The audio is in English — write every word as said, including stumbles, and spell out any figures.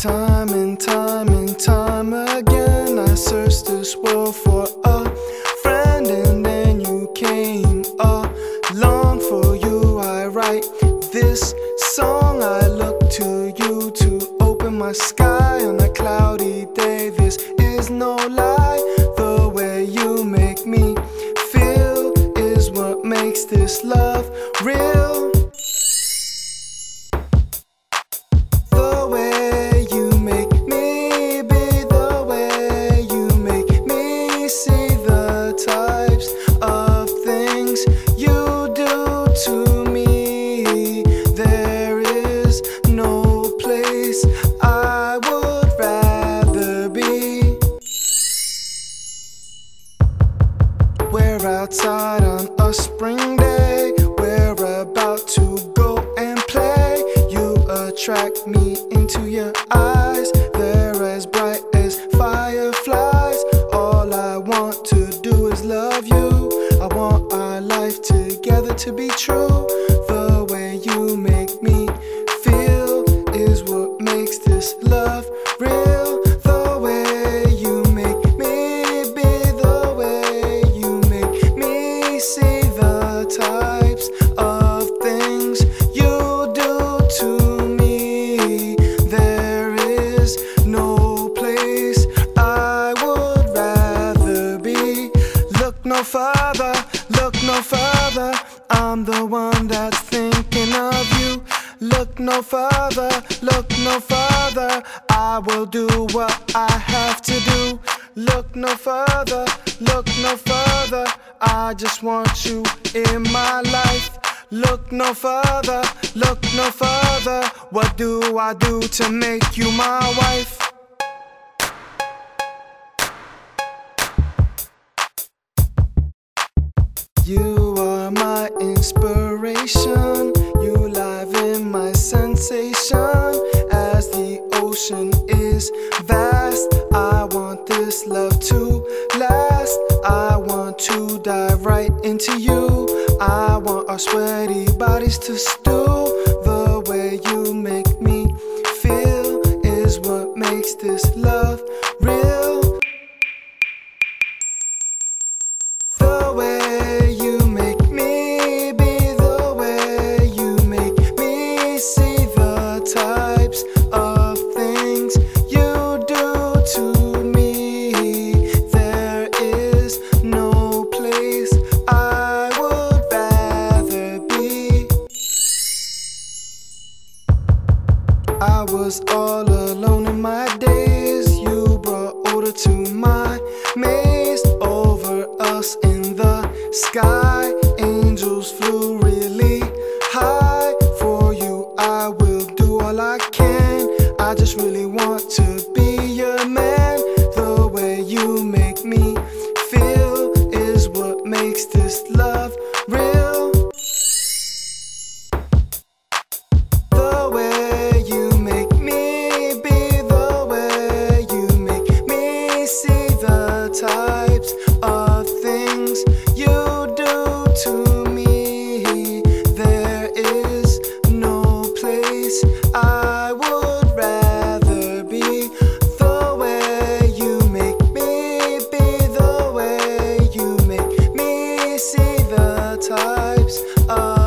Time and time and time again, I searched this world for a friend, and then you came along. For you I write this song. I look to you to open my sky on a cloudy day. This is no lie. The way you make me feel is what makes this love real. The way you make me be, the way you make me see, the types of things you do to me. There is no place I would rather be. We're outside on a spring day. We're about to go and play. You attract me into your eyes. They're as bright as fireflies. All I want to do is love you. I want our life together to be true. The way you make me feel is what makes this love real. The way you make me be, the way you make me see, the types of things you do to me. There is no place I would rather be. Look no further, look no further. I'm the one that's thinking of you. Look no further, look no further. I will do what I have to do. Look no further, look no further. I just want you in my life. Look no further, look no further. What do I do to make you my wife? You are my inspiration. You live in my sensation. As the ocean is vast, I want this love to last. I want to dive right into you. I want our sweaty bodies to stew. The way you make me feel is what makes this love real. The way you make me be, the way you make me see, the types of things you do to me. There is no place I would rather be. I was all alone in my days. You brought order to my maze. Over us in the sky, angels flew really high. For you I will do all I can. I just really want to be your man. The way you make me feel is what makes this love real. The way you make me be, the way you make me see, the types of things you do to me. There is no place I would rather be. The way you make me be, the way you make me see, the types of